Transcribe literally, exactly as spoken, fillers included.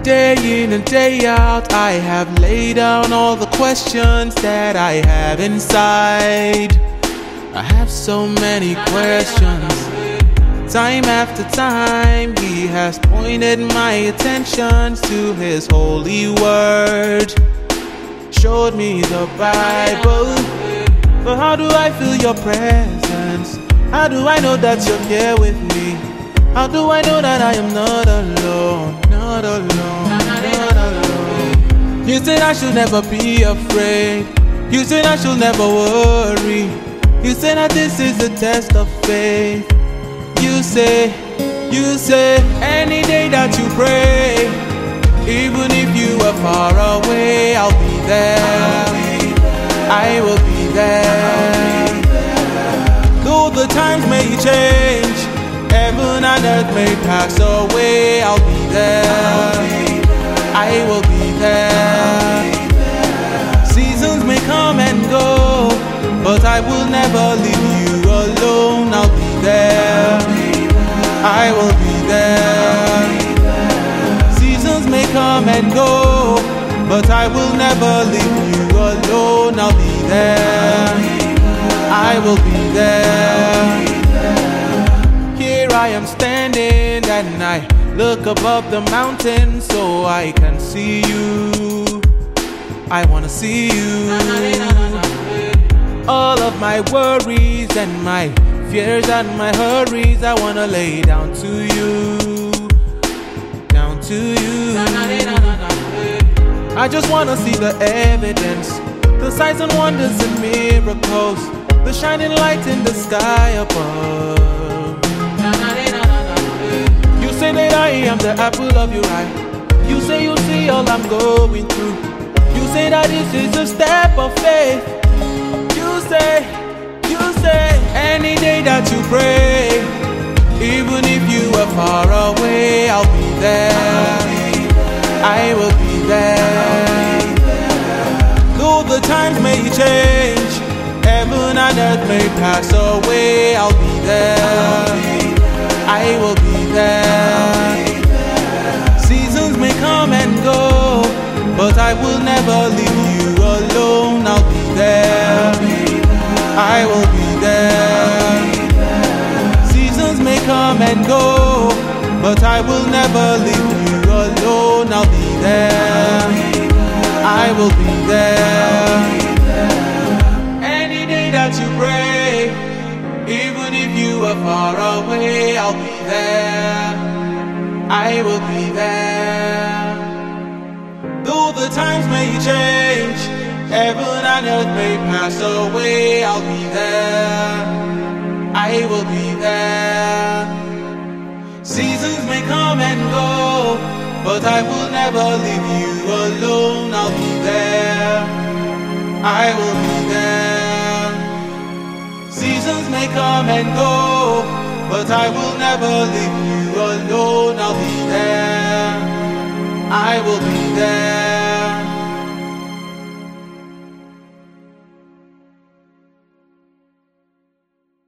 Day in and day out, I have laid down all the questions that I have inside. I have so many questions. Time after time, He has pointed my attention to His holy word. Showed me the Bible. But how do I feel your presence? How do I know that you're here with me? How do I know that I am not alone? Not alone, not alone. You said I should never be afraid. You said I should never worry. You said that this is a test of faith. You say, you say, any day that you pray, even if you are far away, I'll be there. I will be there. Though the times may change, heaven and earth may pass away, I'll be there. I will be there. Seasons may come and go, but I will never leave you alone. I'll be there. I will be there. Seasons may come and go, but I will never leave you alone. I'll be there. I will be there. Here I am standing and I look above the mountain so I can see you. I wanna see you. All of my worries and my fears and my hurries, I wanna lay down to you. Down to you. I just wanna see the evidence, the signs and wonders and miracles, the shining light in the sky above. You say that I am the apple of your eye. You say you see all I'm going through. You say that this is a step of faith. You say, you say, any day that you pray, even if you are far away, I'll be there. I will be there. Though the times may change, heaven and earth may pass away, I'll be there. I will be there. Seasons may come and go, but I will never leave you alone. I'll be there. I will be there. Seasons may come and go, but I will never leave you alone. I'll be there. I will be there. Any day that you pray, even if you are far away, I'll be there. I will be there. Though the times may change, heaven and earth may pass away, I'll be there. I will be there. Seasons may come and go, but I will never leave you alone. I'll be there. I will be there. Seasons may come and go, but I will never leave you alone. I'll be there. I will be there.